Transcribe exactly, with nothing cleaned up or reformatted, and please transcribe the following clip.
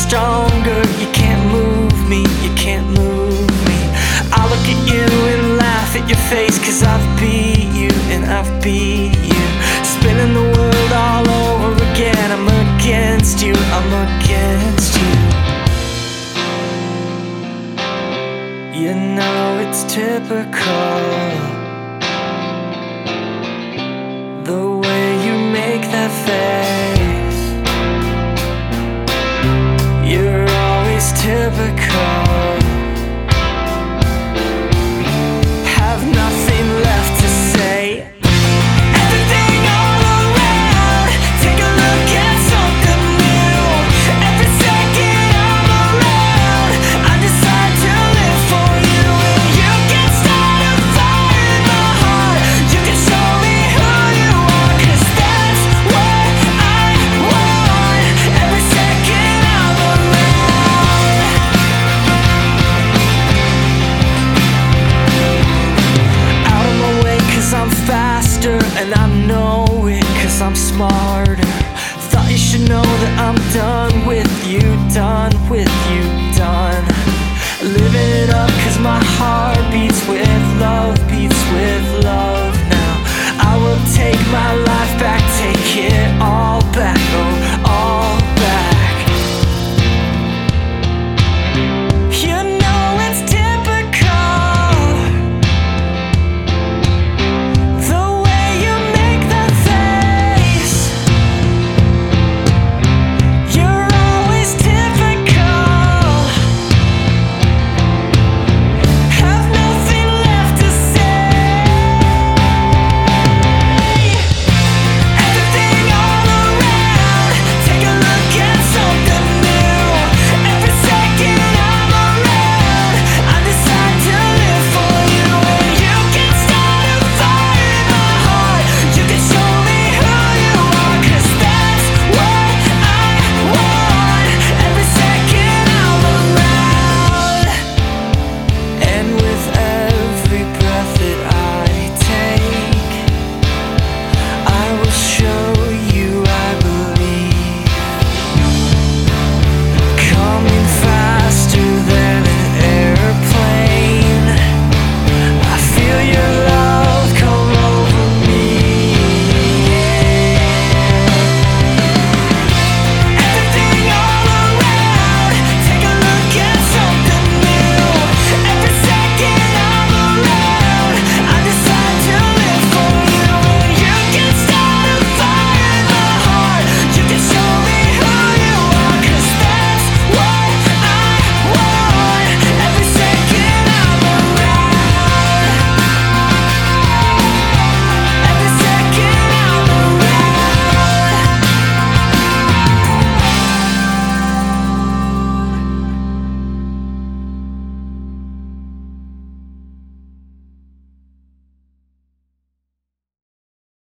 stronger. You can't move me, you can't move me. I look at you and laugh at your face, cause I've beat you and I've beat you. Spinning the world all over again. I'm against you, I'm against you. You know it's typical, the way you make that face. You're always typical. Have nothing left to say. Everything all around, take a look at something new. Every second I'm around, I decide to live for you. And you can start a fire in my heart. You can show me who you are, cause that's what I want. Every second I'm around. Out of my way cause I'm faster, and I know it cause I'm smarter. Thought you should know that I'm done with you, done with you, done. Living it up cause my heart beats with love, beats with love now. I will take my life back, take it